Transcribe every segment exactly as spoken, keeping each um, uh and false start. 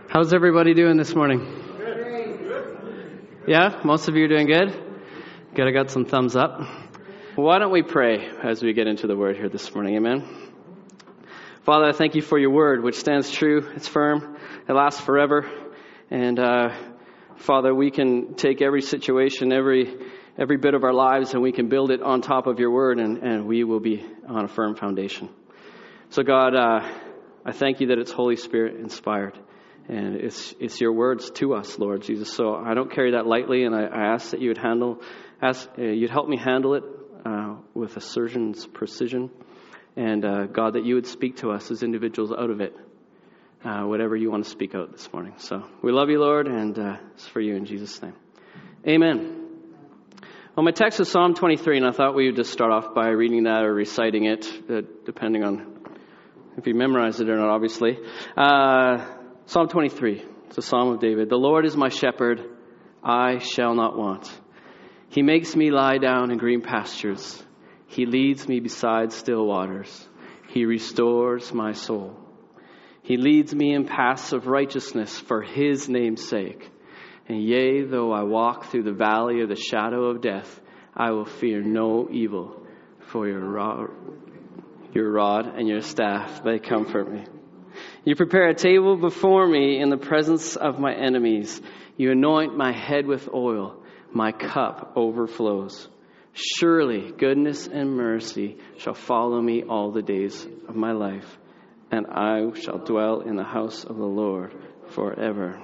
How's everybody doing this morning? Yeah, most of you are doing good? Good, I got some thumbs up. Why don't we pray as we get into the word here this morning, amen? Father, I thank you for your word, which stands true, it's firm, it lasts forever. And uh, Father, we can take every situation, every every bit of our lives, and we can build it on top of your word, and, and we will be on a firm foundation. So God, uh, I thank you that it's Holy Spirit inspired. And it's it's your words to us, Lord Jesus. So I don't carry that lightly, and I, I ask that you would handle, ask uh, you'd help me handle it uh, with a surgeon's precision, and uh, God, that you would speak to us as individuals out of it, uh, whatever you want to speak out this morning. So we love you, Lord, and uh, it's for you in Jesus' name, amen. Well, my text is Psalm twenty-three, and I thought we would just start off by reading that or reciting it, uh, depending on if you memorized it or not, obviously. Uh, Psalm twenty-three, it's a psalm of David. The Lord is my shepherd, I shall not want. He makes me lie down in green pastures. He leads me beside still waters. He restores my soul. He leads me in paths of righteousness for his name's sake. And yea, though I walk through the valley of the shadow of death, I will fear no evil, for your rod, your rod and your staff, they comfort me. You prepare a table before me in the presence of my enemies. You anoint my head with oil. My cup overflows. Surely goodness and mercy shall follow me all the days of my life, and I shall dwell in the house of the Lord forever.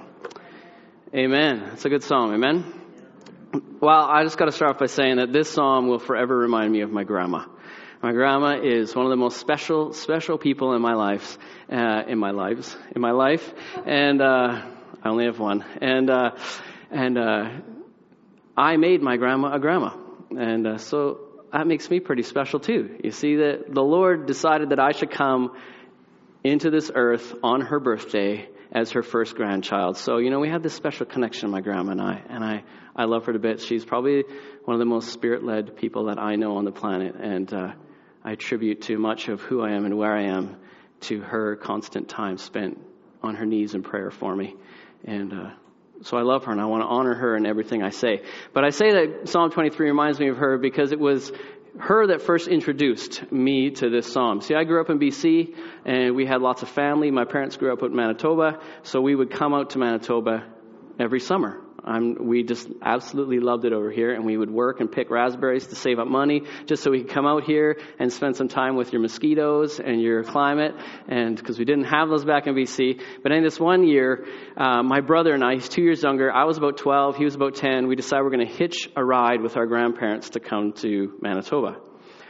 Amen. That's a good psalm. Amen. Well, I just got to start off by saying that this psalm will forever remind me of my grandma. My grandma is one of the most special, special people in my life, uh, in my lives, in my life, and uh, I only have one. And uh, and uh, I made my grandma a grandma, and uh, so that makes me pretty special too. You see that the Lord decided that I should come into this earth on her birthday as her first grandchild. So you know we have this special connection, my grandma and I, and I I love her to bits. She's probably one of the most spirit-led people that I know on the planet, and uh, I attribute too much of who I am and where I am to her constant time spent on her knees in prayer for me. And uh, so I love her, and I want to honor her in everything I say. But I say that Psalm twenty-three reminds me of her because it was her that first introduced me to this psalm. See, I grew up in B C, and we had lots of family. My parents grew up in Manitoba, so we would come out to Manitoba every summer. Um, we just absolutely loved it over here, and we would work and pick raspberries to save up money just so we could come out here and spend some time with your mosquitoes and your climate, and because we didn't have those back in B C. But in this one year, uh, my brother and I, he's two years younger, I was about twelve, he was about ten, we decided we're going to hitch a ride with our grandparents to come to Manitoba.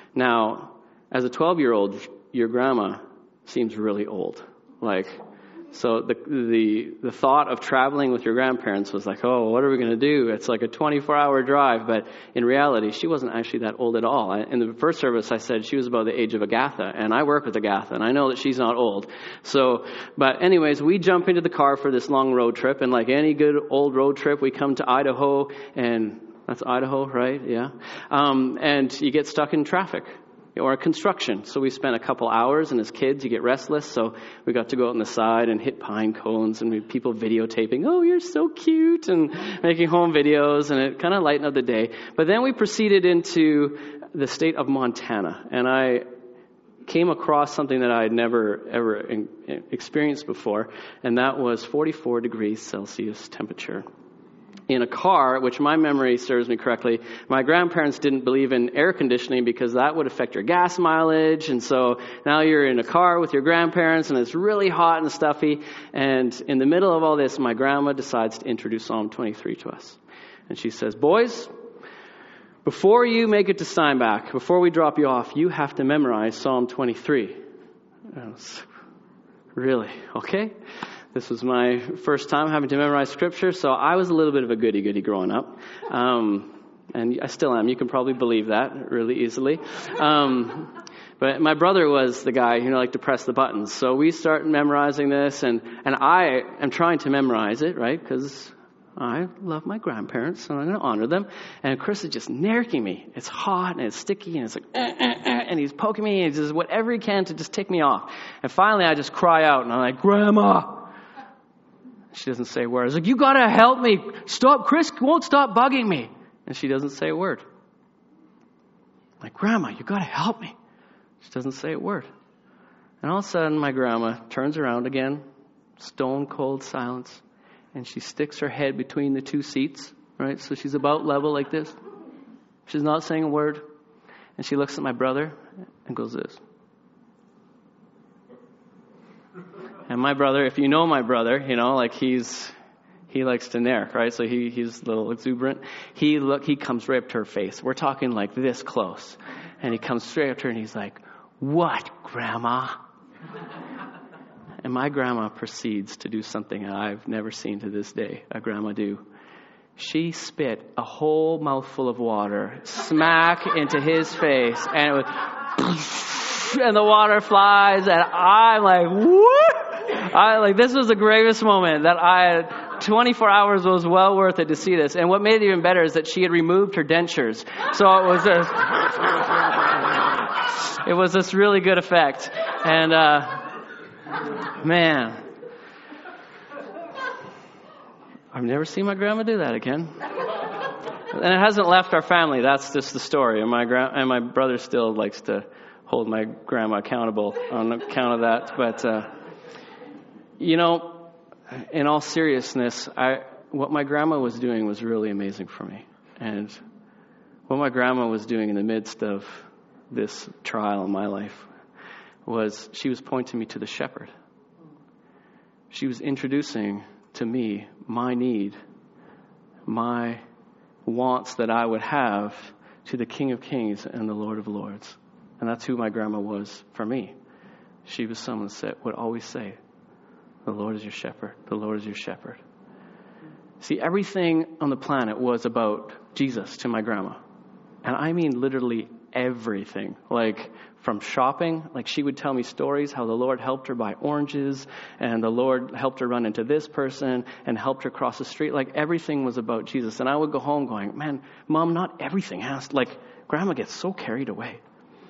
Now, as a twelve-year-old, your grandma seems really old. Like... So the the the thought of traveling with your grandparents was like, oh, what are we going to do? It's like a twenty-four hour drive. But in reality, she wasn't actually that old at all. In the first service, I said she was about the age of Agatha. And I work with Agatha, and I know that she's not old. So, but anyways, we jump into the car for this long road trip. And like any good old road trip, we come to Idaho. And that's Idaho, right? Yeah. Um, and you get stuck in traffic. Or construction. So we spent a couple hours, and as kids, you get restless. So we got to go out on the side and hit pine cones, and we had people videotaping, oh, you're so cute, and making home videos, and it kind of lightened up the day. But then we proceeded into the state of Montana, and I came across something that I had never, ever in, experienced before, and that was forty-four degrees Celsius temperature. In a car, which my memory serves me correctly, my grandparents didn't believe in air conditioning because that would affect your gas mileage. And so now you're in a car with your grandparents and it's really hot and stuffy. And in the middle of all this, my grandma decides to introduce Psalm twenty-three to us. And she says, boys, before you make it to Steinbach, before we drop you off, you have to memorize Psalm twenty-three. I was, really? Okay. This was my first time having to memorize scripture, so I was a little bit of a goody-goody growing up. Um, and I still am. You can probably believe that really easily. Um, but my brother was the guy who liked to press the buttons. So we start memorizing this, and, and I am trying to memorize it, right? Because I love my grandparents, so I'm going to honor them. And Chris is just narking me. It's hot, and it's sticky, and it's like, eh, eh, eh, and he's poking me, and he does whatever he can to just tick me off. And finally, I just cry out, and I'm like, Grandma! She doesn't say a word. I was like, you got to help me. Stop. Chris won't stop bugging me. And she doesn't say a word. I'm like, Grandma, you got to help me. She doesn't say a word. And all of a sudden, my grandma turns around again, stone cold silence, and she sticks her head between the two seats, right? So she's about level like this. She's not saying a word. And she looks at my brother and goes this. And my brother, if you know my brother, you know, like he's, he likes to narc, right? So he, he's a little exuberant. He look, he comes right up to her face. We're talking like this close. And he comes straight up to her and he's like, what, Grandma? And my grandma proceeds to do something I've never seen to this day a grandma do. She spit a whole mouthful of water smack into his face, and it was, and the water flies, and I'm like, what? I like this was the greatest moment that I had. twenty-four hours was well worth it to see this. And what made it even better is that she had removed her dentures, so it was a, it was this really good effect. And uh, man. I've never seen my grandma do that again. And it hasn't left our family. That's just the story. And my gra- and my brother still likes to hold my grandma accountable on account of that. But, uh, you know, in all seriousness, I what my grandma was doing was really amazing for me. And what my grandma was doing in the midst of this trial in my life was she was pointing me to the shepherd. She was introducing to me my need, my wants that I would have to the King of Kings and the Lord of Lords. And that's who my grandma was for me. She was someone that would always say, the Lord is your shepherd. The Lord is your shepherd. See, everything on the planet was about Jesus to my grandma. And I mean literally everything. Like from shopping, like she would tell me stories how the Lord helped her buy oranges and the Lord helped her run into this person and helped her cross the street. Like everything was about Jesus. And I would go home going, man, Mom, not everything has, like Grandma gets so carried away.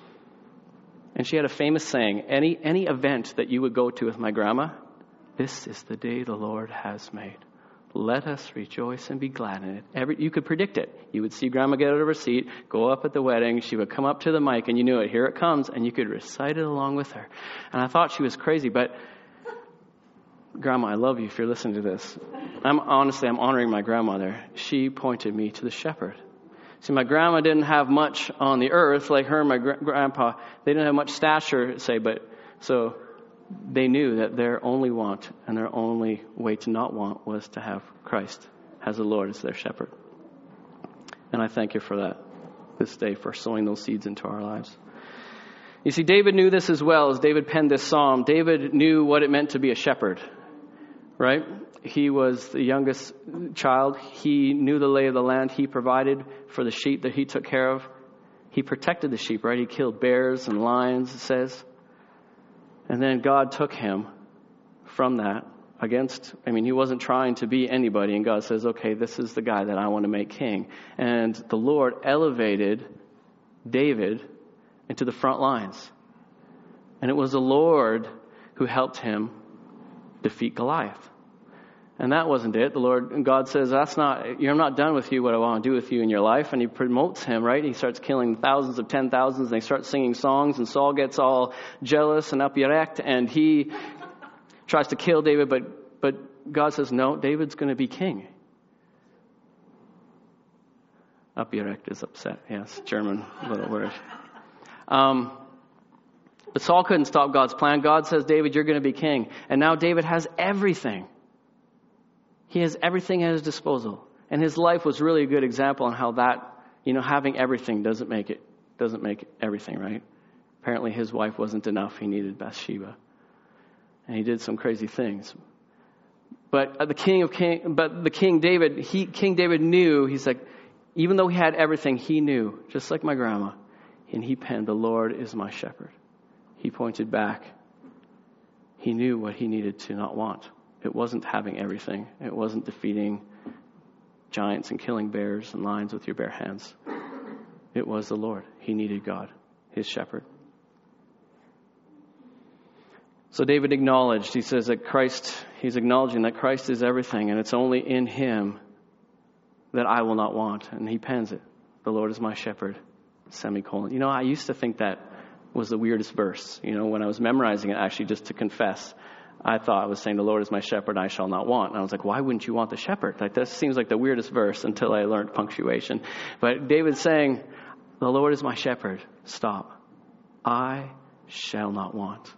And she had a famous saying, any, any event that you would go to with my grandma, this is the day the Lord has made. Let us rejoice and be glad in it. Every, you could predict it. You would see Grandma get out of her seat, go up at the wedding. She would come up to the mic, and you knew it. Here it comes, and you could recite it along with her. And I thought she was crazy, but Grandma, I love you if you're listening to this. I'm honestly, I'm honoring my grandmother. She pointed me to the shepherd. See, my grandma didn't have much on the earth, like her and my gra- grandpa. They didn't have much stature, say, but so they knew that their only want and their only way to not want was to have Christ as the Lord as their shepherd. And I thank you for that this day, for sowing those seeds into our lives. You see, David knew this as well as David penned this psalm. David knew what it meant to be a shepherd, right? He was the youngest child. He knew the lay of the land. He provided for the sheep that he took care of. He protected the sheep, right? He killed bears and lions, it says. And then God took him from that against, I mean, he wasn't trying to be anybody. And God says, okay, this is the guy that I want to make king. And the Lord elevated David into the front lines. And it was the Lord who helped him defeat Goliath. And that wasn't it. The Lord, and God says, that's not, you're not done with you what I want to do with you in your life. And he promotes him, right? He starts killing thousands of ten thousands, and they start singing songs, and Saul gets all jealous and upirekt, and he tries to kill David, but, but God says, no, David's going to be king. Upirekt is upset. Yes, German little word. Um, but Saul couldn't stop God's plan. God says, David, you're going to be king. And now David has everything. He has everything at his disposal. And his life was really a good example on how that, you know, having everything doesn't make it, doesn't make everything, right? Apparently his wife wasn't enough. He needed Bathsheba. And he did some crazy things. But the king of king, but the King David, he, King David knew, he's like, even though he had everything, he knew, just like my grandma, and he penned, the Lord is my shepherd. He pointed back. He knew what he needed to not want. It wasn't having everything. It wasn't defeating giants and killing bears and lions with your bare hands. It was the Lord. He needed God, his shepherd. So David acknowledged, he says that Christ, he's acknowledging that Christ is everything, and it's only in him that I will not want. And he pens it. The Lord is my shepherd, semicolon. You know, I used to think that was the weirdest verse. You know, when I was memorizing it, actually, just to confess, I thought I was saying, the Lord is my shepherd, I shall not want. And I was like, why wouldn't you want the shepherd? Like, that seems like the weirdest verse until I learned punctuation. But David's saying, the Lord is my shepherd. Stop. I shall not want.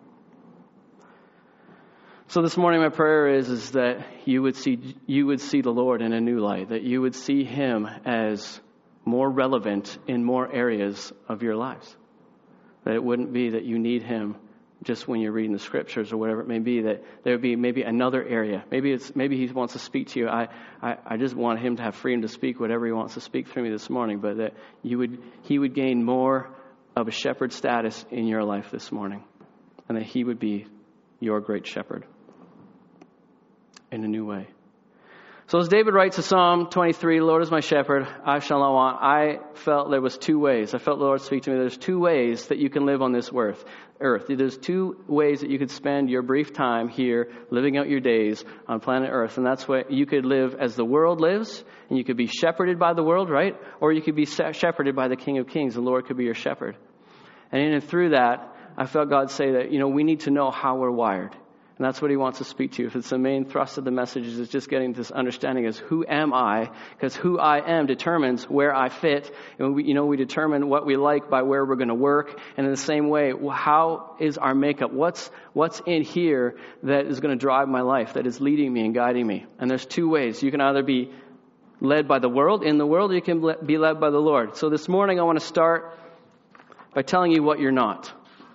So this morning, my prayer is, is that you would see, you would see the Lord in a new light, that you would see him as more relevant in more areas of your lives. That it wouldn't be that you need him just when you're reading the scriptures or whatever it may be, that there would be maybe another area. Maybe it's maybe he wants to speak to you. I, I, I just want him to have freedom to speak whatever he wants to speak through me this morning, but that you would he would gain more of a shepherd status in your life this morning, and that he would be your great shepherd in a new way. So as David writes in Psalm twenty-three, Lord is my shepherd, I shall not want. I felt there was two ways. I felt the Lord speak to me. There's two ways that you can live on this earth. Earth. There's two ways that you could spend your brief time here, living out your days on planet Earth. And that's what you could live as the world lives, and you could be shepherded by the world, right? Or you could be shepherded by the King of Kings. The Lord could be your shepherd. And in and through that, I felt God say that, you know, we need to know how we're wired. And that's what he wants to speak to you. If it's the main thrust of the message is just getting this understanding is who am I? Because who I am determines where I fit. And we, you know, we determine what we like by where we're going to work. And in the same way, how is our makeup? What's what's in here that is going to drive my life, that is leading me and guiding me? And there's two ways. You can either be led by the world, in the world, or you can be led by the Lord. So this morning I want to start by telling you what you're not.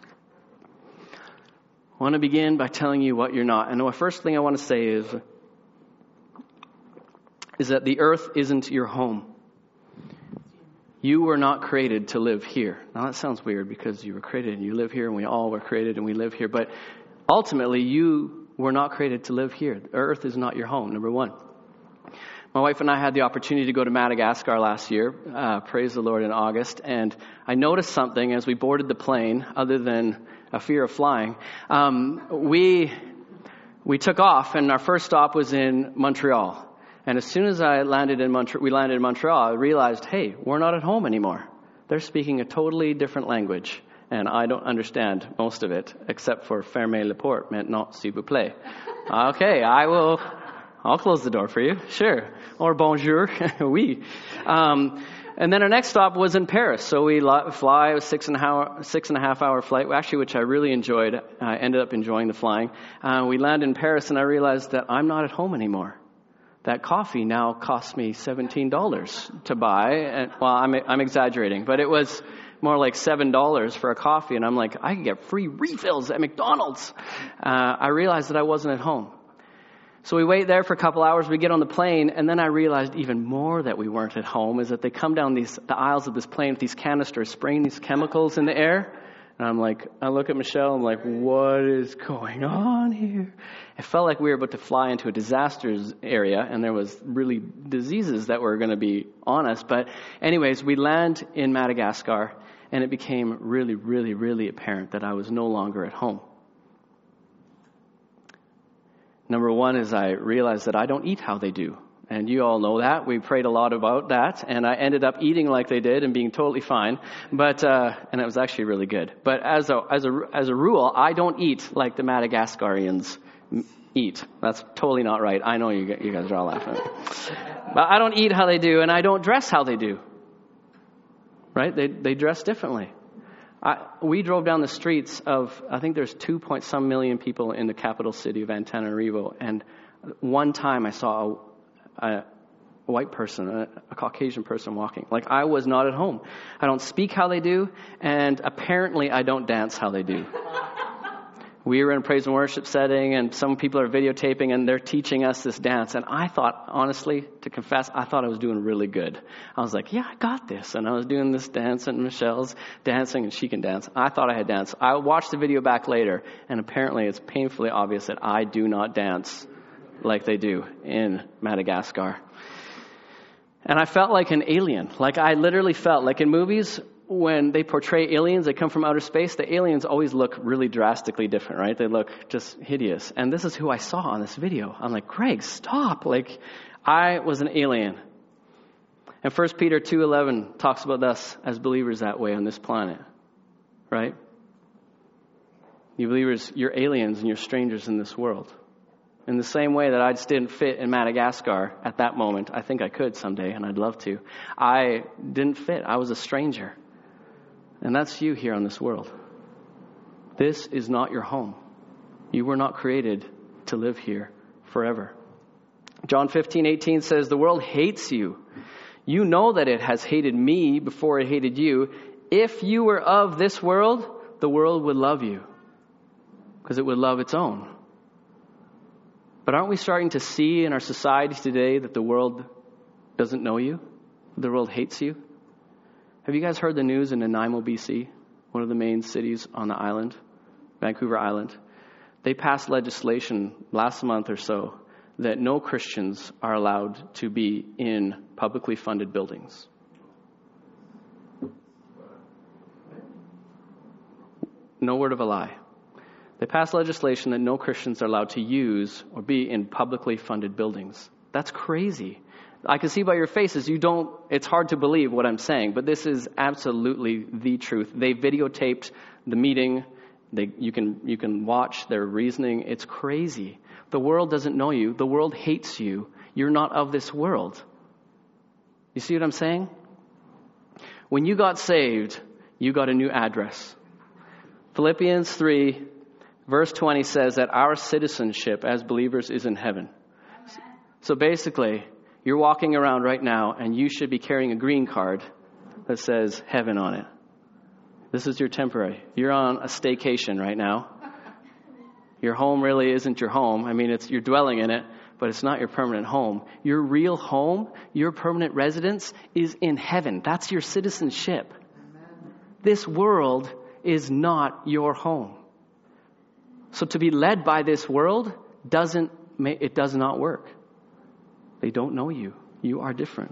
I want to begin by telling you what you're not. And the first thing I want to say is, is that the earth isn't your home. You were not created to live here. Now that sounds weird because you were created and you live here and we all were created and we live here. But ultimately, you were not created to live here. The earth is not your home, number one. My wife and I had the opportunity to go to Madagascar last year, uh, praise the Lord, in August. And I noticed something as we boarded the plane, other than a fear of flying. Um, we we took off, and our first stop was in Montreal. And as soon as I landed in Montreal, we landed in Montreal, I realized, hey, we're not at home anymore. They're speaking a totally different language, and I don't understand most of it, except for fermez la porte, maintenant s'il vous plaît. Okay, I will. I'll close the door for you, sure. Or bonjour, oui. Um, and then our next stop was in Paris. So we fly a six and a half, six and a half hour flight, actually, which I really enjoyed. I ended up enjoying the flying. Uh, we land in Paris, and I realized that I'm not at home anymore. That coffee now costs me seventeen dollars to buy. And, well, I'm, I'm exaggerating, but it was more like seven dollars for a coffee. And I'm like, I can get free refills at McDonald's. Uh, I realized that I wasn't at home. So we wait there for a couple hours, we get on the plane, and then I realized even more that we weren't at home is that they come down these the aisles of this plane with these canisters, spraying these chemicals in the air. And I'm like, I look at Michelle, I'm like, what is going on here? It felt like we were about to fly into a disasters area, and there was really diseases that were going to be on us. But anyways, we land in Madagascar, and it became really, really, really apparent that I was no longer at home. Number one is I realized that I don't eat how they do. And you all know that. We prayed a lot about that. And I ended up eating like they did and being totally fine. But, uh, and it was actually really good. But as a, as a, as a rule, I don't eat like the Madagascarians eat. That's totally not right. I know you, you guys are all laughing. But I don't eat how they do, and I don't dress how they do. Right? They, they dress differently. I, we drove down the streets of, I think there's two point some million people in the capital city of Antananarivo, and one time I saw a, a white person, a, a Caucasian person walking. Like, I was not at home. I don't speak how they do, and apparently I don't dance how they do. We were in a praise and worship setting, and some people are videotaping, and they're teaching us this dance. And I thought, honestly, to confess, I thought I was doing really good. I was like, yeah, I got this. And I was doing this dance, and Michelle's dancing, and she can dance. I thought I had danced. I watched the video back later, and apparently it's painfully obvious that I do not dance like they do in Madagascar. And I felt like an alien. Like, I literally felt like in movies, when they portray aliens that come from outer space, the aliens always look really drastically different, right? They look just hideous. And this is who I saw on this video. I'm like, Greg, stop. Like, I was an alien. And First Peter two eleven talks about us as believers that way on this planet, right? You believers, you're aliens and you're strangers in this world. In the same way that I just didn't fit in Madagascar at that moment. I think I could someday, and I'd love to. I didn't fit. I was a stranger. And that's you here on this world. This is not your home. You were not created to live here forever. John fifteen eighteen says, the world hates you. You know that it has hated me before it hated you. If you were of this world, the world would love you because it would love its own. But aren't we starting to see in our society today that the world doesn't know you? The world hates you? Have you guys heard the news in Nanaimo, B C, one of the main cities on the island, Vancouver Island? They passed legislation last month or so that no Christians are allowed to be in publicly funded buildings. No word of a lie. They passed legislation that no Christians are allowed to use or be in publicly funded buildings. That's crazy. I can see by your faces, you don't, it's hard to believe what I'm saying, but this is absolutely the truth. They videotaped the meeting. They, you can, you can watch their reasoning. It's crazy. The world doesn't know you. The world hates you. You're not of this world. You see what I'm saying? When you got saved, you got a new address. Philippians three Verse twenty says that our citizenship as believers is in heaven. So basically, you're walking around right now and you should be carrying a green card that says heaven on it. This is your temporary. You're on a staycation right now. Your home really isn't your home. I mean, it's you're dwelling in it, but it's not your permanent home. Your real home, your permanent residence is in heaven. That's your citizenship. This world is not your home. So to be led by this world doesn't, it does not work. They don't know you. You are different.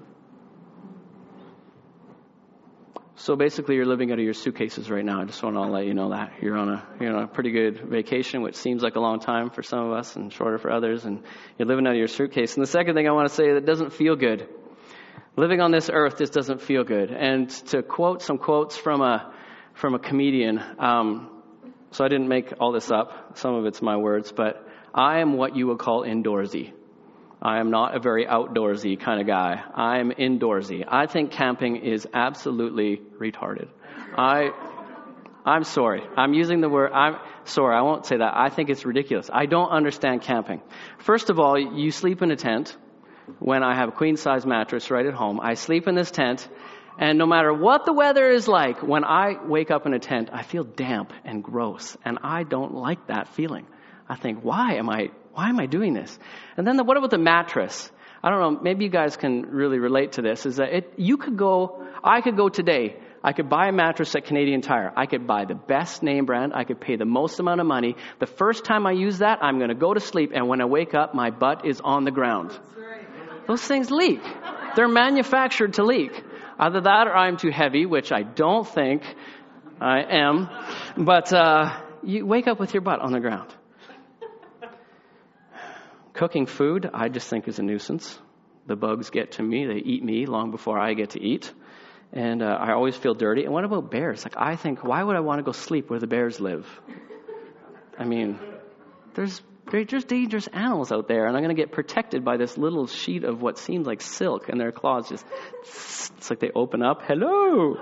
So basically you're living out of your suitcases right now. I just want to let you know that. You're on a, you're on a pretty good vacation, which seems like a long time for some of us and shorter for others. And you're living out of your suitcase. And the second thing I want to say, that doesn't feel good. Living on this earth just doesn't feel good. And to quote some quotes from a, from a comedian, um, so I didn't make all this up. Some of it's my words, but I am what you would call indoorsy. I am not a very outdoorsy kind of guy. I'm indoorsy. I think camping is absolutely retarded. I, I'm sorry. I'm using the word, I'm sorry, I won't say that. I think it's ridiculous. I don't understand camping. First of all, you sleep in a tent. When I have a queen-size mattress right at home, I sleep in this tent. And no matter what the weather is like, when I wake up in a tent, I feel damp and gross. And I don't like that feeling. I think, why am I, why am I doing this? And then the, what about the mattress? I don't know, maybe you guys can really relate to this, is that it, you could go, I could go today, I could buy a mattress at Canadian Tire. I could buy the best name brand. I could pay the most amount of money. The first time I use that, I'm going to go to sleep. And when I wake up, my butt is on the ground. Those things leak. They're manufactured to leak. Either that or I'm too heavy, which I don't think I am. But uh, you wake up with your butt on the ground. Cooking food, I just think is a nuisance. The bugs get to me. They eat me long before I get to eat. And uh, I always feel dirty. And what about bears? Like, I think, why would I want to go sleep where the bears live? I mean, there's there's dangerous animals out there, and I'm going to get protected by this little sheet of what seems like silk, and their claws just, it's like they open up. Hello!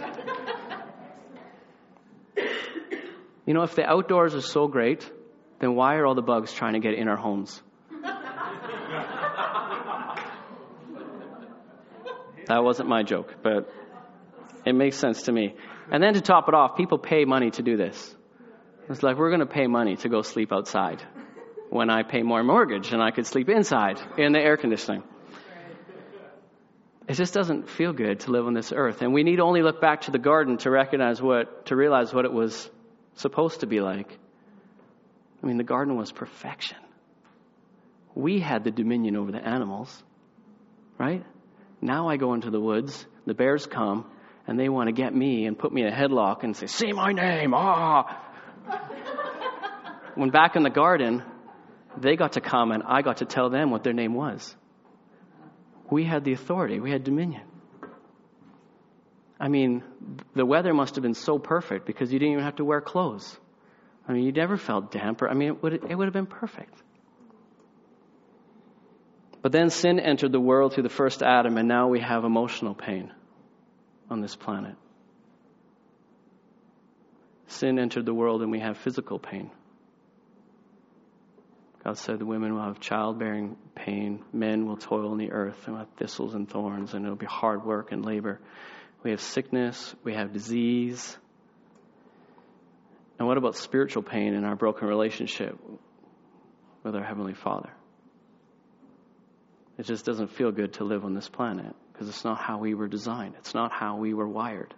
You know, if the outdoors are so great, then why are all the bugs trying to get in our homes? That wasn't my joke, but it makes sense to me. And then to top it off, people pay money to do this. It's like, we're going to pay money to go sleep outside when I pay more mortgage and I could sleep inside in the air conditioning. It just doesn't feel good to live on this earth. And we need only look back to the garden to recognize what, to realize what it was supposed to be like. I mean, the garden was perfection. We had the dominion over the animals, right? Now I go into the woods, the bears come, And they want to get me and put me in a headlock and say, say my name, ah. When back in the garden, they got to come and I got to tell them what their name was. We had the authority. We had dominion. I mean, the weather must have been so perfect because you didn't even have to wear clothes. I mean, you never felt damp. Or, I mean, it would, it would have been perfect. But then sin entered the world through the first Adam, and now we have emotional pain on this planet. Sin entered the world and we have physical pain. God said the women will have childbearing pain. Men will toil in the earth and have thistles and thorns, and it'll be hard work and labor. We have sickness. We have disease. And what about spiritual pain in our broken relationship with our Heavenly Father? It just doesn't feel good to live on this planet because it's not how we were designed. It's not how we were wired.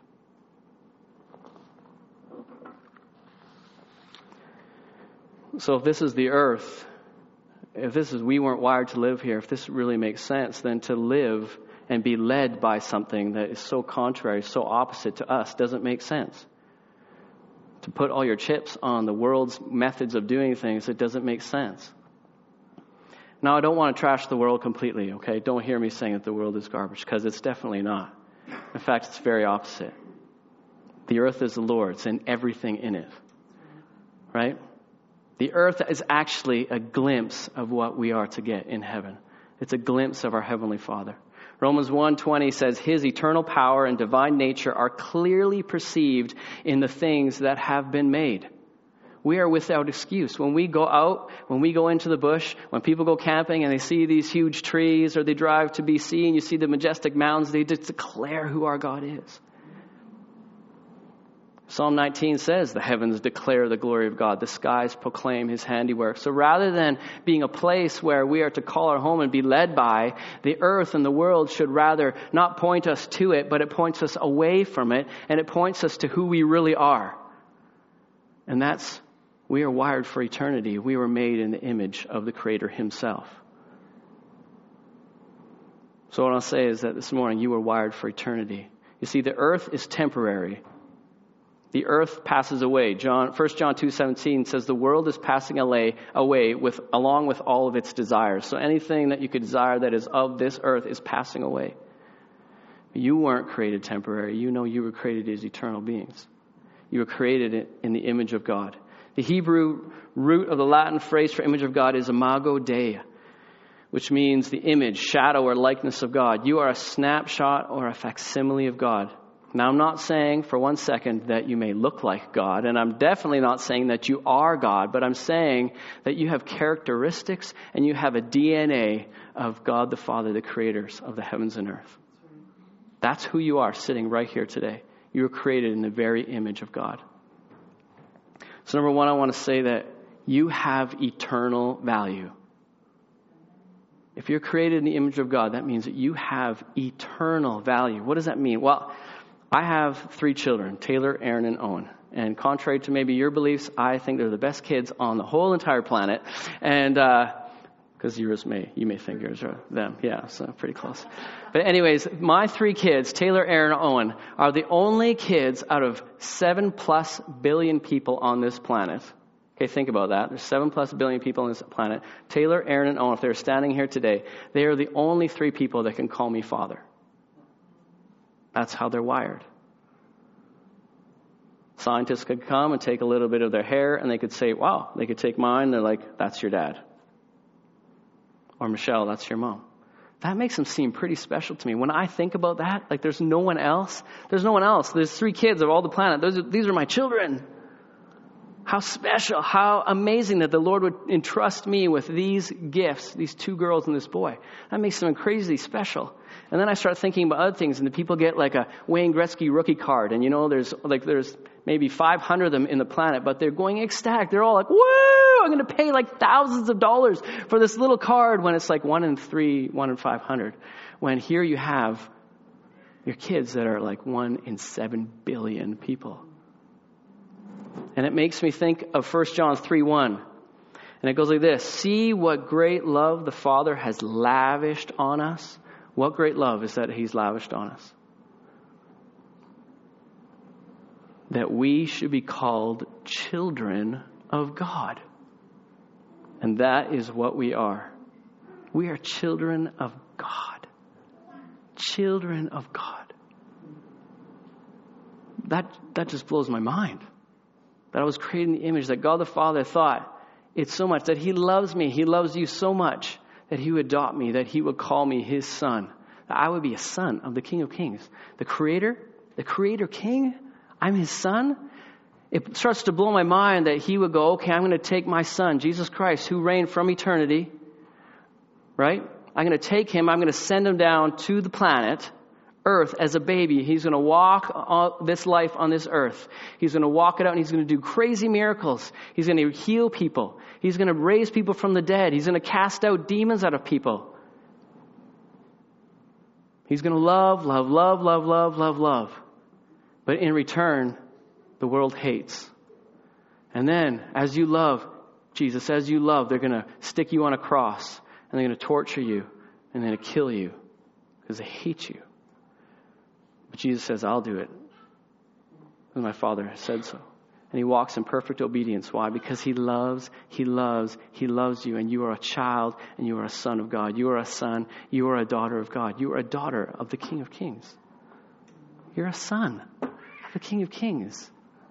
So if this is the earth, if this is, we weren't wired to live here, if this really makes sense, then to live and be led by something that is so contrary, so opposite to us, doesn't make sense. To put all your chips on the world's methods of doing things, it doesn't make sense. Now, I don't want to trash the world completely, okay? Don't hear me saying that the world is garbage, because it's definitely not. In fact, it's very opposite. The earth is the Lord's and everything in it, right? The earth is actually a glimpse of what we are to get in heaven. It's a glimpse of our Heavenly Father. Romans one twenty says, His eternal power and divine nature are clearly perceived in the things that have been made. We are without excuse. When we go out, when we go into the bush, when people go camping and they see these huge trees, or they drive to B C and you see the majestic mountains, they just declare who our God is. Psalm nineteen says, the heavens declare the glory of God. The skies proclaim His handiwork. So rather than being a place where we are to call our home and be led by, the earth and the world should rather not point us to it, but it points us away from it, and it points us to who we really are. And that's, we are wired for eternity. We were made in the image of the Creator Himself. So what I'll say is that this morning you were wired for eternity. You see, the earth is temporary. The earth passes away. John, First John two seventeen says the world is passing away, away with, along with all of its desires. So anything that you could desire that is of this earth is passing away. You weren't created temporary. You know you were created as eternal beings. You were created in the image of God. The Hebrew root of the Latin phrase for image of God is imago Dei, which means the image, shadow, or likeness of God. You are a snapshot or a facsimile of God. Now, I'm not saying for one second that you may look like God, and I'm definitely not saying that you are God, but I'm saying that you have characteristics and you have a D N A of God the Father, the creators of the heavens and earth. That's who you are sitting right here today. You were created in the very image of God. So number one, I want to say that you have eternal value. If you're created in the image of God, that means that you have eternal value. What does that mean? Well, I have three children, Taylor, Aaron, and Owen. And contrary to maybe your beliefs, I think they're the best kids on the whole entire planet. And because uh, yours may, you may think yours are them. Yeah, so pretty close. But anyways, my three kids, Taylor, Aaron, and Owen, are the only kids out of seven plus billion people on this planet. Okay, think about that. There's seven plus billion people on this planet. Taylor, Aaron, and Owen, if they're standing here today, they are the only three people that can call me father. That's how they're wired. Scientists could come and take a little bit of their hair and they could say, wow, they could take mine. They're like, that's your dad. Or Michelle, that's your mom. That makes them seem pretty special to me. When I think about that, like there's no one else. There's no one else. There's three kids of all the planet. Those are, these are my children. How special, how amazing that the Lord would entrust me with these gifts, these two girls and this boy. That makes them crazy special. And then I start thinking about other things, and the people get like a Wayne Gretzky rookie card, and you know, there's like there's maybe five hundred of them in the planet, but they're going ecstatic. They're all like, "Woo! I'm going to pay like thousands of dollars for this little card," when it's like one in three, one in five hundred. When here you have your kids that are like one in seven billion people, and it makes me think of First John three one. And it goes like this: "See what great love the Father has lavished on us." What great love is that He's lavished on us? that we should be called children of God. And that is what we are. We are children of God. Children of God. That, that just blows my mind. That I was created in the image, that God the Father thought it's so much, that He loves me, He loves you so much, that He would adopt me, that He would call me His son. That I would be a son of the King of Kings. The Creator, the Creator King, I'm His son. It starts to blow my mind that He would go, okay, I'm going to take my son, Jesus Christ, who reigned from eternity, right? I'm going to take Him, I'm going to send Him down to the planet Earth as a baby. He's going to walk this life on this earth. He's going to walk it out and He's going to do crazy miracles. He's going to heal people. He's going to raise people from the dead. He's going to cast out demons out of people. He's going to love, love, love, love, love, love, love. But in return, the world hates. And then, as you love Jesus, as you love, they're going to stick you on a cross and they're going to torture you and they're going to kill you because they hate you. But Jesus says, I'll do it because my Father has said so. And He walks in perfect obedience. Why? Because He loves, He loves, He loves you. And you are a child and you are a son of God. You are a son. You are a daughter of God. You are a daughter of the King of Kings. You're a son of the King of Kings.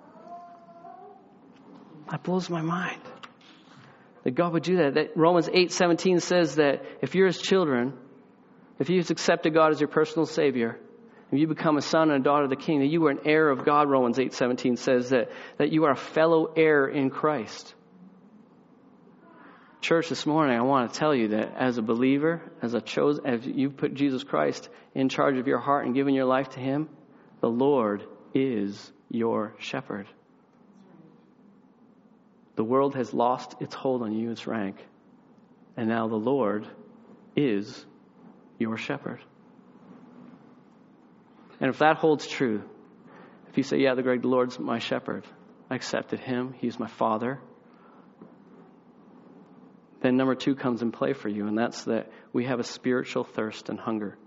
That blows my mind. That God would do that. That Romans eight seventeen says that if you're His children, if you've accepted God as your personal Savior, if you become a son and a daughter of the King, that you are an heir of God. Romans eight seventeen says that, that you are a fellow heir in Christ. Church, this morning I want to tell you that as a believer, as a chosen, as you've put Jesus Christ in charge of your heart and given your life to Him, the Lord is your shepherd. The world has lost its hold on you, its rank. And now the Lord is your shepherd. And if that holds true, if you say, yeah, the Greg, the Lord's my shepherd, I accepted Him, He's my Father, then number two comes in play for you, and that's that we have a spiritual thirst and hunger.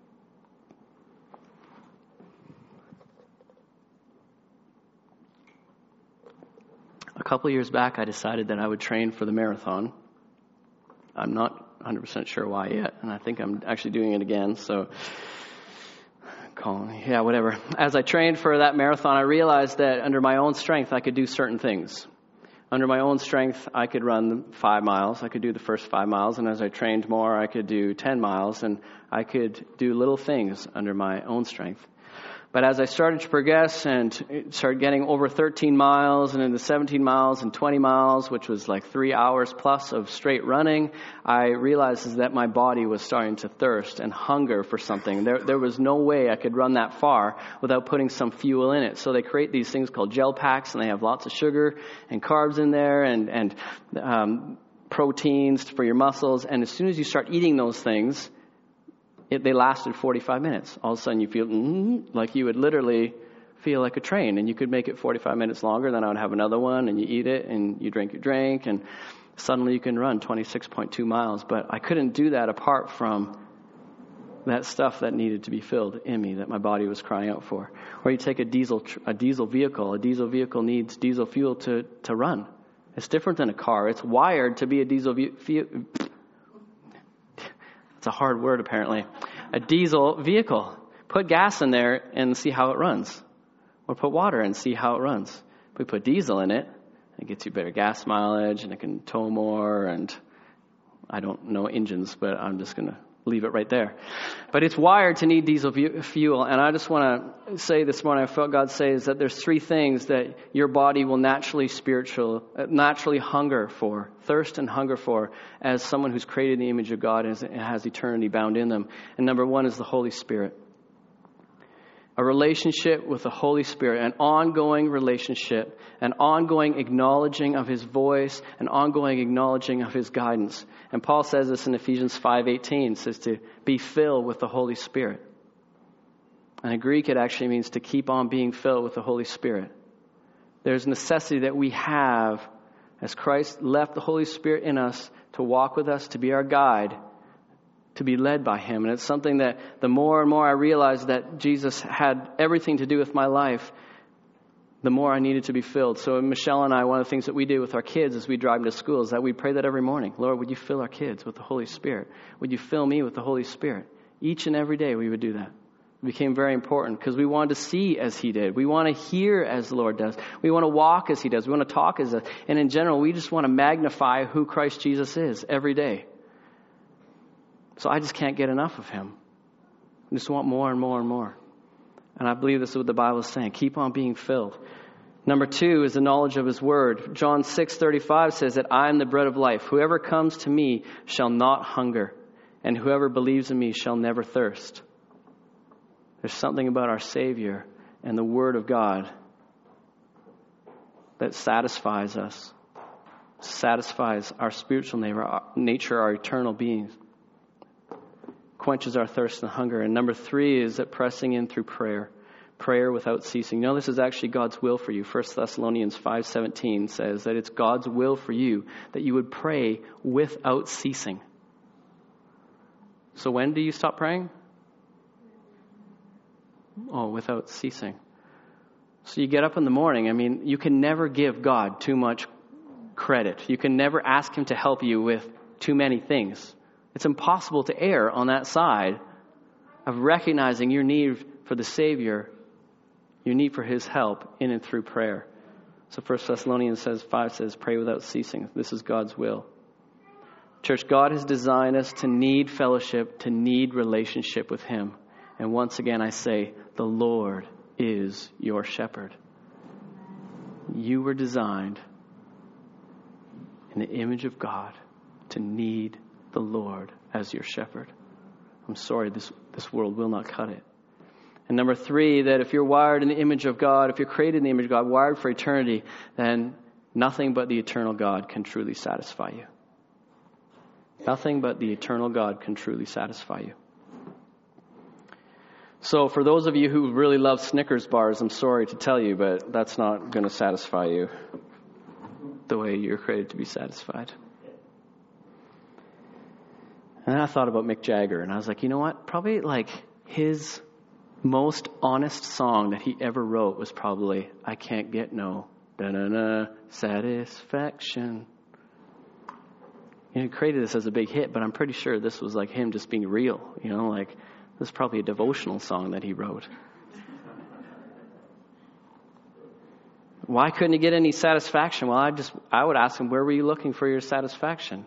A couple of years back, I decided that I would train for the marathon. I'm not one hundred percent sure why yet, and I think I'm actually doing it again, so calling, yeah, whatever. As I trained for that marathon, I realized that under my own strength, I could do certain things. Under my own strength, I could run five miles. I could do the first five miles, and as I trained more, I could do ten miles, and I could do little things under my own strength. But as I started to progress and started getting over thirteen miles and into seventeen miles and twenty miles, which was like three hours plus of straight running, I realized that my body was starting to thirst and hunger for something. There, there was no way I could run that far without putting some fuel in it. So they create these things called gel packs, and they have lots of sugar and carbs in there and, and um, proteins for your muscles. And as soon as you start eating those things, It, they lasted forty-five minutes. All of a sudden you feel mm, like you would literally feel like a train, and you could make it forty-five minutes longer. Then I would have another one, and you eat it, and you drink your drink, and suddenly you can run twenty-six point two miles. But I couldn't do that apart from that stuff that needed to be filled in me, that my body was crying out for. Or you take a diesel a diesel vehicle. A diesel vehicle needs diesel fuel to, to run. It's different than a car. It's wired to be a diesel vehicle. It's a hard word, apparently. A diesel vehicle. Put gas in there and see how it runs. Or put water and see how it runs. If we put diesel in it, it gets you better gas mileage and it can tow more. And I don't know engines, but I'm just going to leave it right there. But it's wired to need diesel fuel. And I just want to say this morning, I felt God say is that there's three things that your body will naturally spiritual, naturally hunger for, thirst and hunger for, as someone who's created in the image of God and has eternity bound in them. And number one is the Holy Spirit. A relationship with the Holy Spirit, an ongoing relationship, an ongoing acknowledging of His voice, an ongoing acknowledging of His guidance. And Paul says this in Ephesians five eighteen, says to be filled with the Holy Spirit. And in Greek, it actually means to keep on being filled with the Holy Spirit. There's necessity that we have, as Christ left the Holy Spirit in us to walk with us, to be our guide, to be led by Him. And it's something that the more and more I realize that Jesus had everything to do with my life, the more I needed to be filled. So Michelle and I, one of the things that we do with our kids as we drive them to school is that we pray that every morning. Lord, would you fill our kids with the Holy Spirit? Would you fill me with the Holy Spirit? Each and every day we would do that. It became very important because we wanted to see as he did. We want to hear as the Lord does. We want to walk as he does. We want to talk as a, and in general, we just want to magnify who Christ Jesus is every day. So I just can't get enough of him. I just want more and more and more. And I believe this is what the Bible is saying. Keep on being filled. Number two is the knowledge of his word. John six thirty-five says that I am the bread of life. Whoever comes to me shall not hunger, and whoever believes in me shall never thirst. There's something about our Savior and the Word of God that satisfies us, satisfies our spiritual nature, our eternal beings, quenches our thirst and hunger. And number three is that pressing in through prayer, prayer without ceasing. You know, this is actually God's will for you. First Thessalonians five seventeen says that it's God's will for you that you would pray without ceasing. So when do you stop praying? Oh, without ceasing. So you get up in the morning. I mean, you can never give God too much credit. You can never ask him to help you with too many things. It's impossible to err on that side of recognizing your need for the Savior, your need for his help in and through prayer. So First Thessalonians says, five says, pray without ceasing. This is God's will. Church, God has designed us to need fellowship, to need relationship with him. And once again, I say, the Lord is your shepherd. You were designed in the image of God to need the Lord as your shepherd. I'm sorry, this, this world will not cut it. And number three, that if you're wired in the image of God, if you're created in the image of God, wired for eternity, then nothing but the eternal God can truly satisfy you. Nothing but the eternal God can truly satisfy you. So for those of you who really love Snickers bars, I'm sorry to tell you, but that's not going to satisfy you the way you're created to be satisfied. And then I thought about Mick Jagger, and I was like, you know what? Probably like his most honest song that he ever wrote was probably, I Can't Get No Da-na-na, Satisfaction. You know, he created this as a big hit, but I'm pretty sure this was like him just being real, you know, like this is probably a devotional song that he wrote. Why couldn't he get any satisfaction? Well, I just I would ask him, where were you looking for your satisfaction?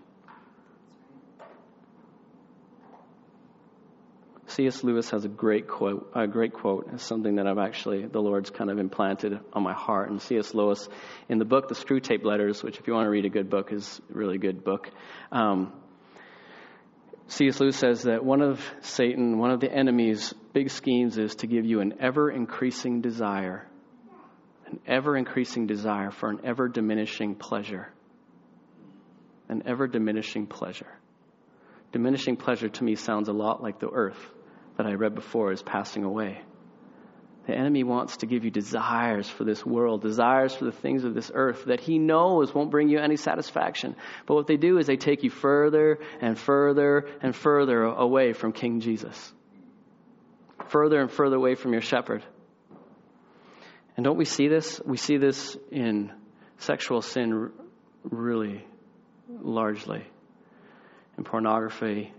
C S Lewis has a great quote. A great quote. It's something that I've actually, the Lord's kind of implanted on my heart. And C S Lewis, in the book, The Screwtape Letters, which if you want to read a good book, is a really good book. Um, C S Lewis says that one of Satan, one of the enemy's big schemes is to give you an ever-increasing desire, an ever-increasing desire for an ever-diminishing pleasure. An ever-diminishing pleasure. Diminishing pleasure to me sounds a lot like the earth that I read before is passing away. The enemy wants to give you desires for this world, desires for the things of this earth that he knows won't bring you any satisfaction. But what they do is they take you further and further and further away from King Jesus. Further and further away from your shepherd. And don't we see this? We see this in sexual sin really largely. In pornography.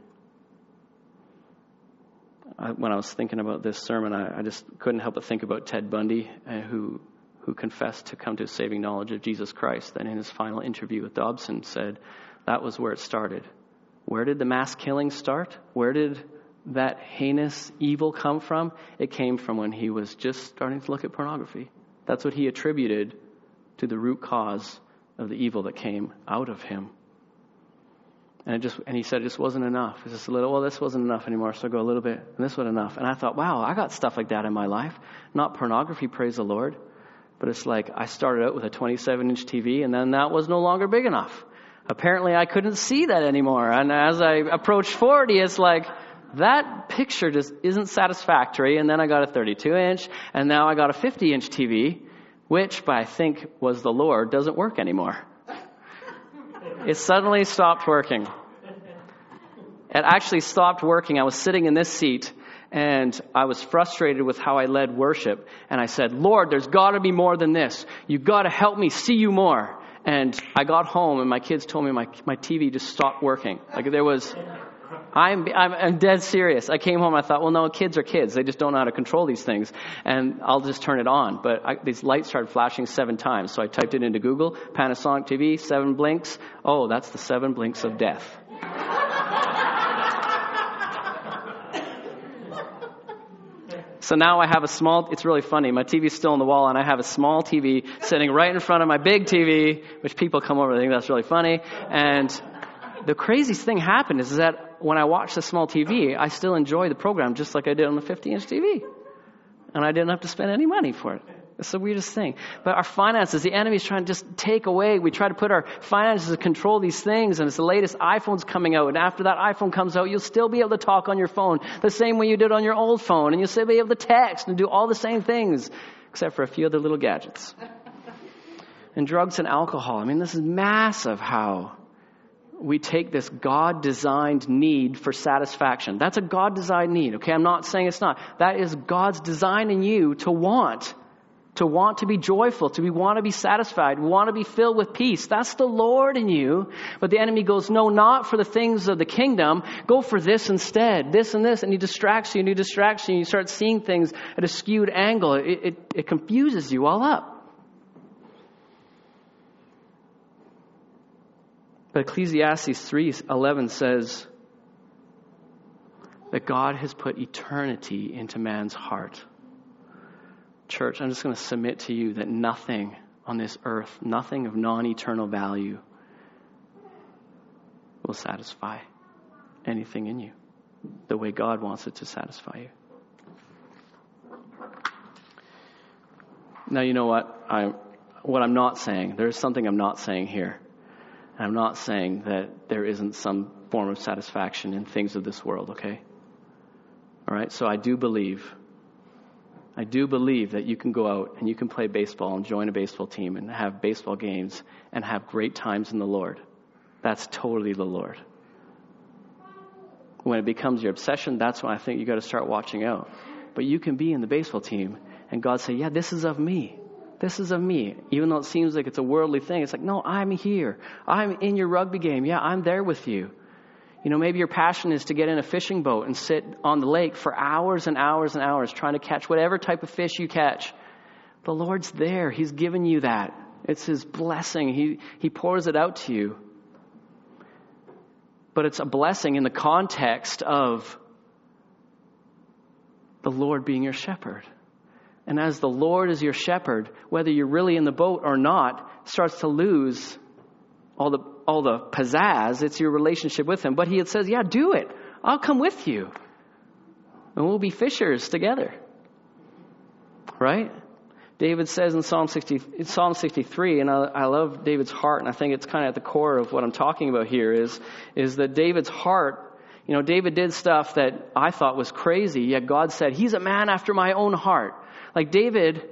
I, when I was thinking about this sermon, I, I just couldn't help but think about Ted Bundy, uh, who who confessed to come to a saving knowledge of Jesus Christ. And in his final interview with Dobson said that was where it started. Where did the mass killing start? Where did that heinous evil come from? It came from when he was just starting to look at pornography. That's what he attributed to the root cause of the evil that came out of him. And it just, and he said it just wasn't enough. It's just a little, well, this wasn't enough anymore, so I go a little bit, and this wasn't enough. And I thought, wow, I got stuff like that in my life. Not pornography, praise the Lord. But it's like I started out with a twenty-seven inch T V, and then that was no longer big enough. Apparently I couldn't see that anymore. And as I approached forty, it's like, that picture just isn't satisfactory. And then I got a thirty-two inch, and now I got a fifty inch T V, which, I think was the Lord, doesn't work anymore. It suddenly stopped working. It actually stopped working. I was sitting in this seat, and I was frustrated with how I led worship. And I said, Lord, there's got to be more than this. You've got to help me see you more. And I got home and my kids told me my my T V just stopped working. Like there was, I'm, I'm I'm dead serious. I came home and I thought, well, no, kids are kids. They just don't know how to control these things. And I'll just turn it on. But I, these lights started flashing seven times. So I typed it into Google, Panasonic T V, seven blinks. Oh, that's the seven blinks of death. So now I have a small, it's really funny, my T V's still on the wall and I have a small T V sitting right in front of my big T V, which people come over and think that's really funny. And the craziest thing happened is that when I watch the small T V, I still enjoy the program just like I did on the fifty-inch T V. And I didn't have to spend any money for it. It's the weirdest thing. But our finances, the enemy's trying to just take away. We try to put our finances to control these things. And it's the latest iPhone's coming out. And after that iPhone comes out, you'll still be able to talk on your phone the same way you did on your old phone. And you'll still be able to text and do all the same things, except for a few other little gadgets. And drugs and alcohol. I mean, this is massive how we take this God-designed need for satisfaction. That's a God-designed need. Okay, I'm not saying it's not. That is God's design in you to want. To want to be joyful, to be, want to be satisfied, want to be filled with peace. That's the Lord in you. But the enemy goes, no, not for the things of the kingdom. Go for this instead, this and this. And he distracts you and he distracts you and you start seeing things at a skewed angle. It, it, it confuses you all up. But Ecclesiastes three eleven says that God has put eternity into man's heart. Church, I'm just going to submit to you that nothing on this earth, nothing of non-eternal value will satisfy anything in you the way God wants it to satisfy you. Now, you know what? I, what I'm not saying, there's something I'm not saying here. And I'm not saying that there isn't some form of satisfaction in things of this world, okay? All right, so I do believe I do believe that you can go out and you can play baseball and join a baseball team and have baseball games and have great times in the Lord. That's totally the Lord. When it becomes your obsession, that's when I think you got to start watching out. But you can be in the baseball team and God say, yeah, this is of me. This is of me. Even though it seems like it's a worldly thing, it's like, no, I'm here. I'm in your rugby game. Yeah, I'm there with you. You know, maybe your passion is to get in a fishing boat and sit on the lake for hours and hours and hours trying to catch whatever type of fish you catch. The Lord's there. He's given you that. It's His blessing. He, he pours it out to you. But it's a blessing in the context of the Lord being your shepherd. And as the Lord is your shepherd, whether you're really in the boat or not, starts to lose all the all the pizzazz. It's your relationship with Him. But He says, yeah, do it. I'll come with you. And we'll be fishers together. Right? David says in Psalm sixty, Psalm sixty-three, and I, I love David's heart, and I think it's kind of at the core of what I'm talking about here, is, is that David's heart, you know, David did stuff that I thought was crazy, yet God said, he's a man after my own heart. Like David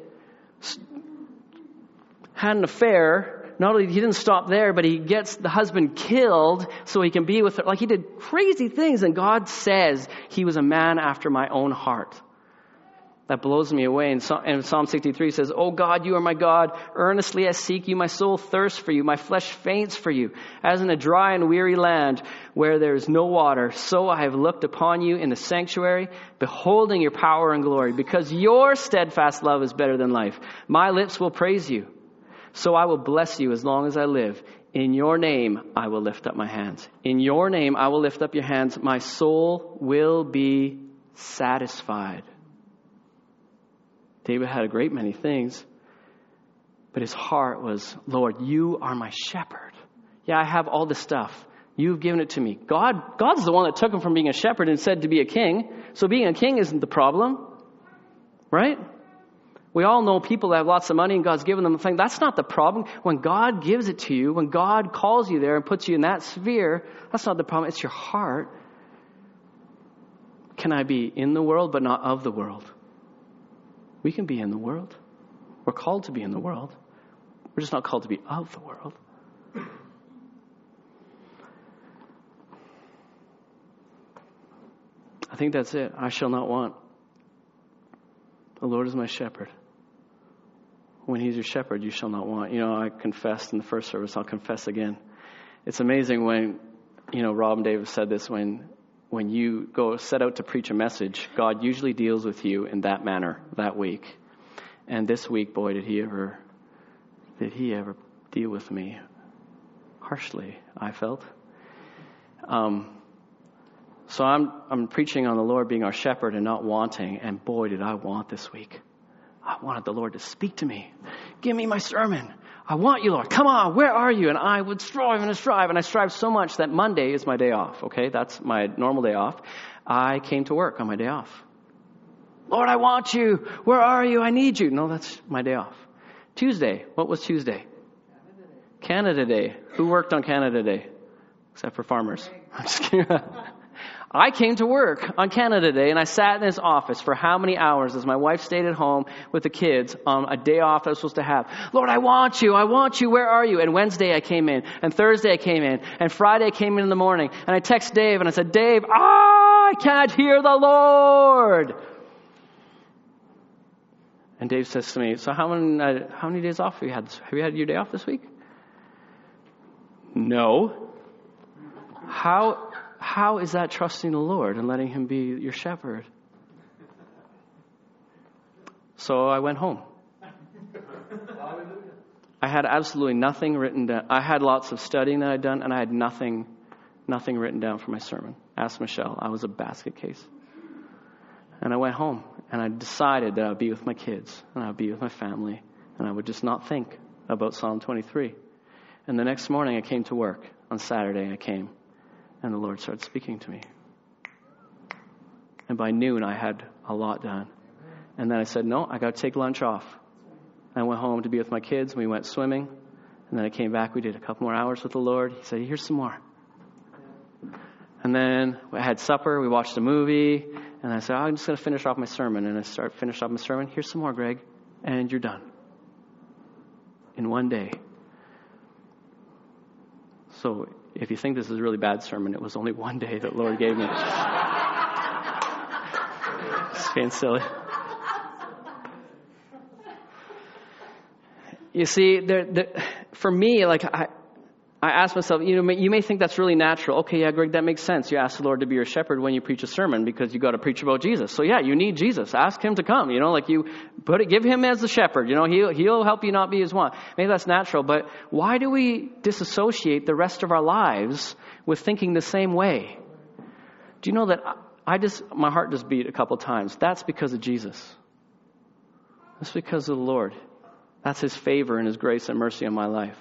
had an affair. Not only he didn't stop there, but he gets the husband killed so he can be with her. Like he did crazy things, and God says he was a man after my own heart. That blows me away. And Psalm sixty-three says, "Oh God, you are my God. Earnestly I seek you. My soul thirsts for you. My flesh faints for you. As in a dry and weary land where there is no water, so I have looked upon you in the sanctuary, beholding your power and glory. Because your steadfast love is better than life. My lips will praise you. So I will bless you as long as I live. In your name, I will lift up my hands. In your name, I will lift up your hands. My soul will be satisfied." David had a great many things, but his heart was, Lord, you are my shepherd. Yeah, I have all this stuff. You've given it to me. God, God's the one that took him from being a shepherd and said to be a king. So being a king isn't the problem, right? We all know people that have lots of money and God's given them a thing. That's not the problem. When God gives it to you, when God calls you there and puts you in that sphere, that's not the problem. It's your heart. Can I be in the world but not of the world? We can be in the world. We're called to be in the world. We're just not called to be of the world. I think that's it. I shall not want. The Lord is my shepherd. When he's your shepherd, you shall not want. You know, I confessed in the first service. I'll confess again. It's amazing when, you know, Rob and Dave have said this, when when you go set out to preach a message, God usually deals with you in that manner that week. And this week, boy, did he ever, did he ever deal with me harshly, I felt. Um, so I'm I'm preaching on the Lord being our shepherd and not wanting. And boy, did I want this week. I wanted the Lord to speak to me. Give me my sermon. I want you, Lord. Come on, where are you? And I would strive and strive. And I strive so much that Monday is my day off. Okay, that's my normal day off. I came to work on my day off. Lord, I want you. Where are you? I need you. No, that's my day off. Tuesday. What was Tuesday? Canada Day. Who worked on Canada Day? Except for farmers. I'm just kidding. I came to work on Canada Day and I sat in his office for how many hours as my wife stayed at home with the kids on a day off I was supposed to have. Lord, I want you. I want you. Where are you? And Wednesday I came in, and Thursday I came in, and Friday I came in in the morning, and I texted Dave and I said, Dave, I can't hear the Lord. And Dave says to me, so how many, uh, how many days off have you had? Have you had your day off this week? No. How... How is that trusting the Lord and letting him be your shepherd? So I went home. I had absolutely nothing written down. I had lots of studying that I'd done, and I had nothing, nothing written down for my sermon. Ask Michelle. I was a basket case. And I went home, and I decided that I would be with my kids, and I would be with my family, and I would just not think about Psalm twenty-three. And the next morning I came to work. On Saturday I came. And the Lord started speaking to me. And by noon, I had a lot done. And then I said, no, I got to take lunch off. I went home to be with my kids. We went swimming. And then I came back. We did a couple more hours with the Lord. He said, here's some more. And then I had supper. We watched a movie. And I said, oh, I'm just going to finish off my sermon. And I started finish off my sermon. Here's some more, Greg. And you're done. In one day. So if you think this is a really bad sermon, it was only one day that the Lord gave me. Just being silly. You see, there, there, for me, like I, I asked myself, you know, you may think that's really natural. Okay, yeah, Greg, that makes sense. You ask the Lord to be your shepherd when you preach a sermon because you got to preach about Jesus. So yeah, you need Jesus. Ask him to come. You know, like you put it, give him as the shepherd. You know, he'll he'll help you not be as one. Maybe that's natural, but why do we disassociate the rest of our lives with thinking the same way? Do you know that I just my heart just beat a couple times? That's because of Jesus. That's because of the Lord. That's his favor and his grace and mercy on my life.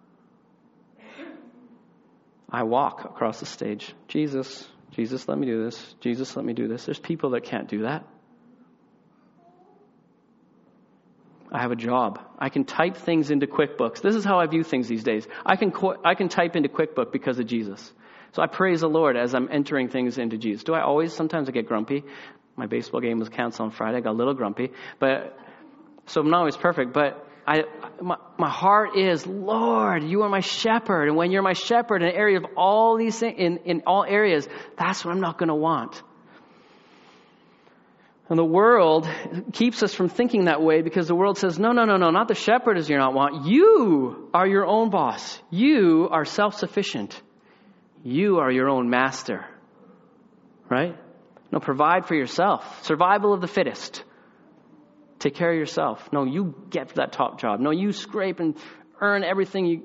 I walk across the stage. Jesus, Jesus, let me do this. Jesus, let me do this. There's people that can't do that. I have a job. I can type things into QuickBooks. This is how I view things these days. I can I can type into QuickBooks because of Jesus. So I praise the Lord as I'm entering things into Jesus. Do I always? Sometimes I get grumpy. My baseball game was canceled on Friday. I got a little grumpy. But so I'm not always perfect, but I, my, my heart is, Lord, you are my shepherd. And when you're my shepherd in an area of all these things, in, in all areas, that's what I'm not going to want. And the world keeps us from thinking that way because the world says, no, no, no, no, not the shepherd is you not want. You are your own boss. You are self-sufficient. You are your own master. Right? No, provide for yourself. Survival of the fittest. Take care of yourself. No, you get that top job. No, you scrape and earn everything you...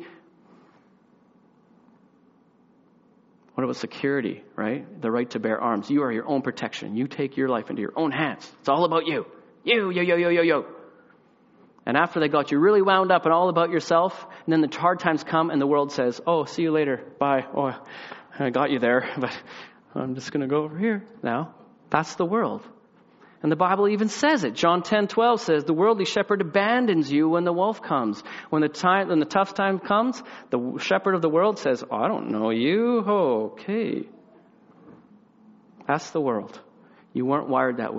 What about security, right? The right to bear arms. You are your own protection. You take your life into your own hands. It's all about you. You, yo, yo, yo, yo, yo. And after they got you really wound up and all about yourself, and then the hard times come and the world says, oh, see you later. Bye. Oh, I got you there, but I'm just going to go over here now. That's the world. And the Bible even says it. John ten twelve says, the worldly shepherd abandons you when the wolf comes. When the time, when the tough time comes, the shepherd of the world says, oh, I don't know you. Okay. That's the world. You weren't wired that way.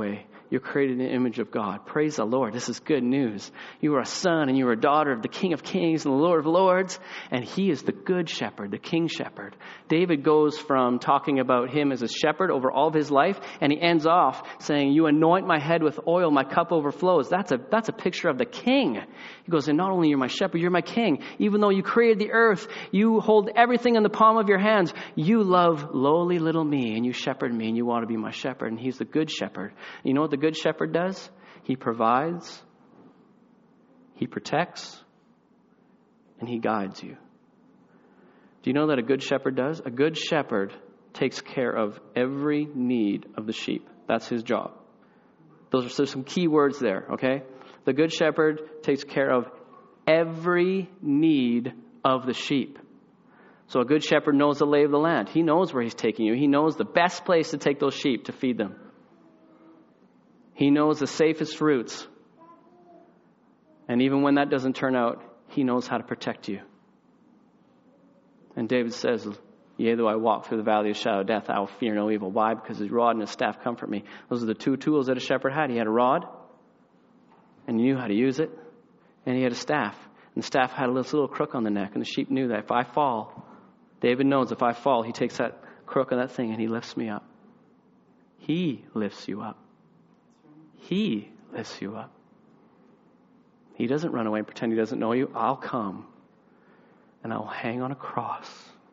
You're created in the image of God. Praise the Lord. This is good news. You are a son and you are a daughter of the King of Kings and the Lord of Lords. And he is the good shepherd, the king shepherd. David goes from talking about him as a shepherd over all of his life, and he ends off saying, you anoint my head with oil, my cup overflows. That's a, that's a picture of the king. He goes, and not only you're my shepherd, you're my king. Even though you created the earth, you hold everything in the palm of your hands. You love lowly little me, and you shepherd me, and you want to be my shepherd. And he's the good shepherd. You know what the good shepherd does? He provides, he protects, and he guides you. Do you know that a good shepherd does? A good shepherd takes care of every need of the sheep. That's his job. Those are some key words there, okay? The good shepherd takes care of every need of the sheep. So a good shepherd knows the lay of the land. He knows where he's taking you. He knows the best place to take those sheep to feed them. He knows the safest routes. And even when that doesn't turn out, he knows how to protect you. And David says, yea, though I walk through the valley of the shadow of death, I will fear no evil. Why? Because his rod and his staff comfort me. Those are the two tools that a shepherd had. He had a rod, and he knew how to use it. And he had a staff. And the staff had a little, little crook on the neck. And the sheep knew that if I fall, David knows if I fall, he takes that crook of that thing and he lifts me up. He lifts you up. He lifts you up. He doesn't run away and pretend he doesn't know you. I'll come and I'll hang on a cross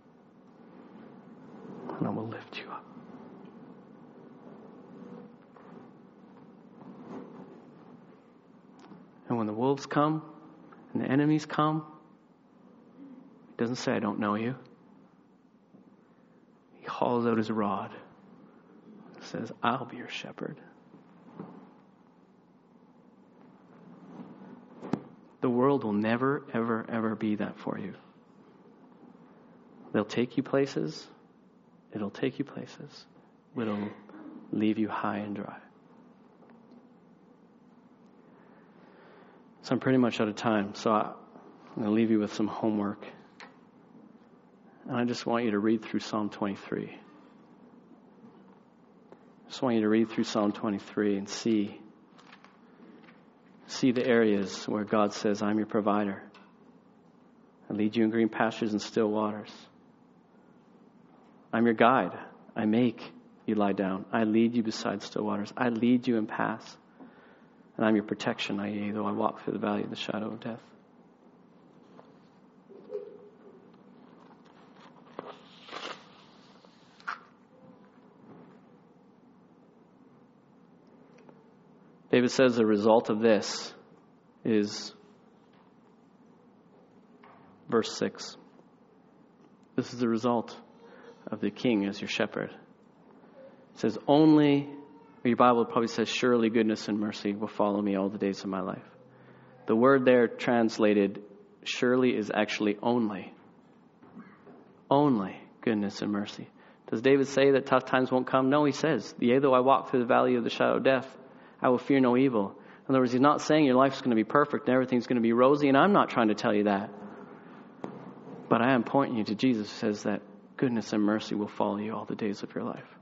and I will lift you up. And when the wolves come and the enemies come, he doesn't say, I don't know you. He hauls out his rod and says, I'll be your shepherd. The world will never, ever, ever be that for you. They'll take you places. It'll take you places. It'll leave you high and dry. So I'm pretty much out of time. So I'm going to leave you with some homework. And I just want you to read through Psalm twenty-three. I just want you to read through Psalm twenty-three and see, see the areas where God says, I'm your provider. I lead you in green pastures and still waters. I'm your guide. I make you lie down. I lead you beside still waters. I lead you in paths. And I'm your protection, I, though I walk through the valley of the shadow of death. David says the result of this is verse six. This is the result of the king as your shepherd. It says, only, or your Bible probably says, surely goodness and mercy will follow me all the days of my life. The word there translated, surely, is actually only. Only goodness and mercy. Does David say that tough times won't come? No, he says, yea, though I walk through the valley of the shadow of death, I will fear no evil. In other words, he's not saying your life's going to be perfect and everything's going to be rosy, and I'm not trying to tell you that. But I am pointing you to Jesus, who says that goodness and mercy will follow you all the days of your life.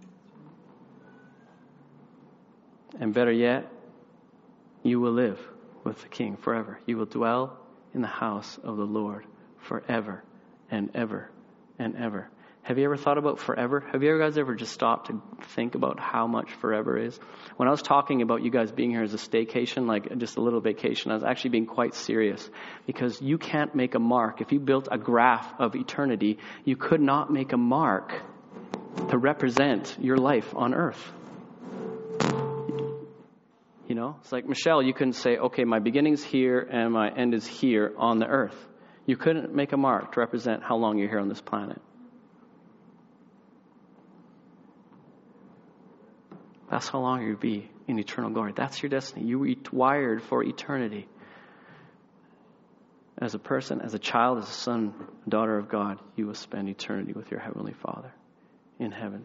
And better yet, you will live with the King forever. You will dwell in the house of the Lord forever and ever and ever. Have you ever thought about forever? Have you guys ever just stopped to think about how much forever is? When I was talking about you guys being here as a staycation, like just a little vacation, I was actually being quite serious, because you can't make a mark. If you built a graph of eternity, you could not make a mark to represent your life on earth. You know, it's like, Michelle, you couldn't say, okay, my beginning's here and my end is here on the earth. You couldn't make a mark to represent how long you're here on this planet. That's how long you'll be in eternal glory. That's your destiny. You were wired for eternity. As a person, as a child, as a son, daughter of God, you will spend eternity with your Heavenly Father in heaven.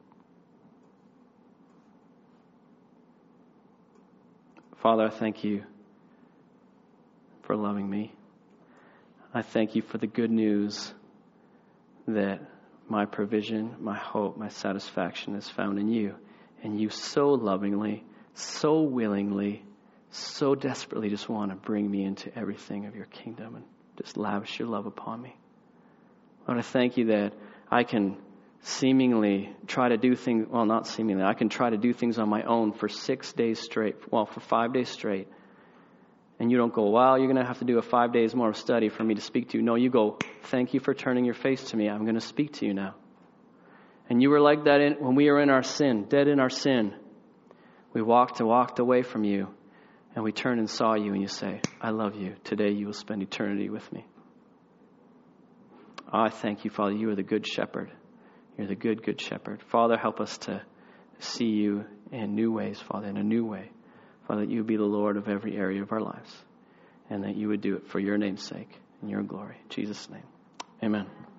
Father, I thank you for loving me. I thank you for the good news that my provision, my hope, my satisfaction is found in you. And you so lovingly so willingly, so desperately just want to bring me into everything of your kingdom and just lavish your love upon me. Lord, I thank you that I can seemingly try to do things, well, not seemingly, I can try to do things on my own for six days straight, well, for five days straight. And you don't go, well, you're going to have to do a five days more of study for me to speak to you. No, you go, thank you for turning your face to me. I'm going to speak to you now. And you were like that in, when we were in our sin, dead in our sin. We walked and walked away from you, and we turned and saw you, and you say, I love you. Today you will spend eternity with me. Oh, I thank you, Father. You are the good shepherd. You're the good, good shepherd. Father, help us to see you in new ways, Father, in a new way. Father, that you would be the Lord of every area of our lives, and that you would do it for your name's sake and your glory. In Jesus' name, amen.